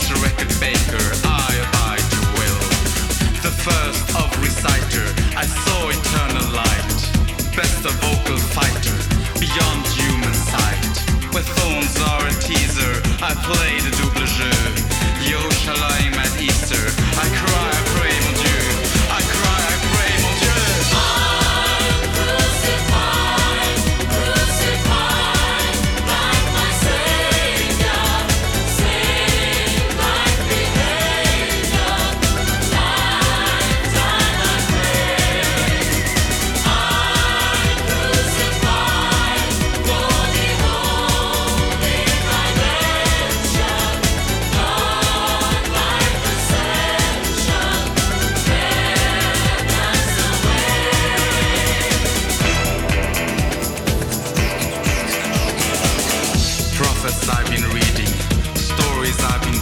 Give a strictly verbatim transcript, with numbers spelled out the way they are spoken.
a record baker, I abide your will. The first of reciter, I saw eternal light. Best a vocal fighter, beyond human sight. Where thorns are a teaser, I play the double jeu. Yerushalayim at Easter, I cry, I pray, mon Dieu. I cry, I pray, mon Dieu. I'm crucified, crucified, like my Savior, saved like the angel, lifetime I pray. I'm crucified for the holy redemption, God like ascension, bear us away. Prophets I've been reading, stories I've been